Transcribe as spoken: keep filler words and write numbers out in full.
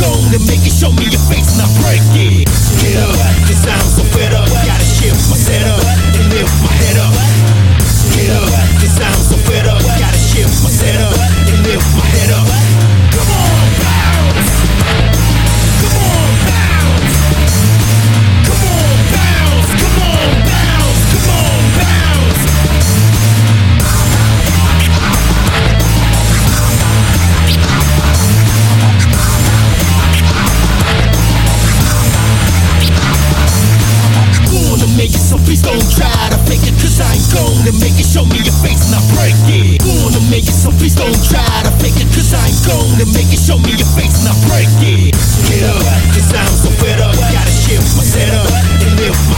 gonna make it. Show me your face, now break it. Get up, cause I'm so fed up. Gotta shift my setup and lift my head up. Get up, cause I'm so fed up. Gotta shift my setup and lift my head up. Come on, bounce. Come on, bounce. Come on, bounce. Come on, bounce. Come on, bounce. Gonna make it, so please don't try to fake it, cause I ain't gonna make it. Show me your face, now break it. Gonna make it, so please don't try to fake it, cause I ain't gonna make it. Show me your face, now break it. Get up, cause I'm so fed up. Gotta shift my setup and lift my